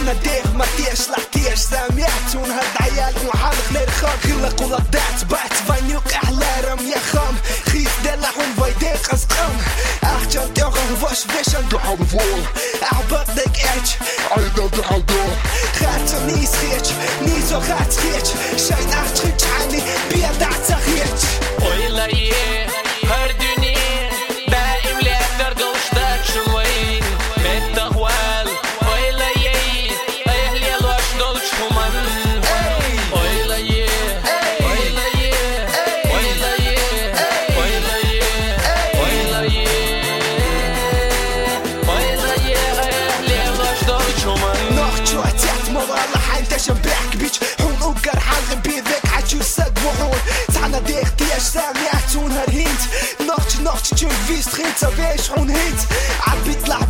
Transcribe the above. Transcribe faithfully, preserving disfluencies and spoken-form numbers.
انا دير ما ديرش لحتيش سامعتون هاد عيال وحالك غير خام خلق ولا ضعت بعت فانيوك احلارم يا خام خيس دلعون فايديق اسقام احجان تيغن واش بيش اندو حرفول اعباد ديك ايج عيدا دي حدور خاتم نيس خيش نيزو خات خيش شاين احتخيش عني بيدا تخيش Oyla ye her dünya daim letter dostak şumayın mettahwal oyla ye ehli loş dolç human oyla ye oyla ye oyla ye oyla ye oyla ye oyla ye ehli loş dolç human نخجو اتيات موالح انت شبيحك بيش حون وقر حلق بيذك عجو سد وحون تعنا ديك ديش سامعتون هرهينت نخج نخج جن فيست خينت سويش حون هيت عبيت لعب